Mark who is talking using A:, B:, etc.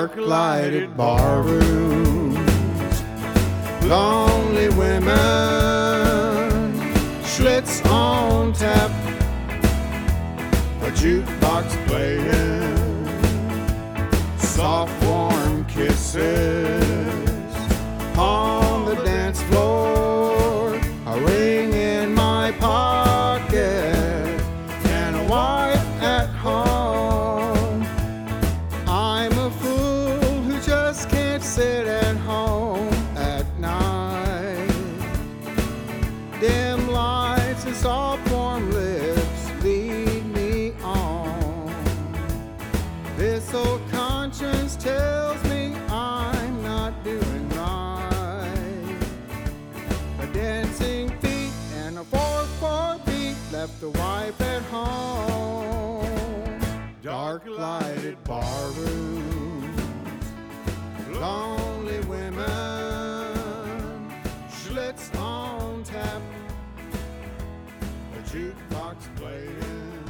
A: dark lighted bar rooms, lonely women, Schlitz on tap, a jukebox playing, soft warm kisses on the dance floor, a ring in my pocket, and a wife at home. I'm a fool who just can't sit at home at night. Dim lights and soft warm lips lead me on. This old conscience tells me I'm not doing right. A dancing feet and a 4/4 beat left the wife at home. Dark lighted bar rooms, lonely women, Schlitz on tap, a jukebox playing.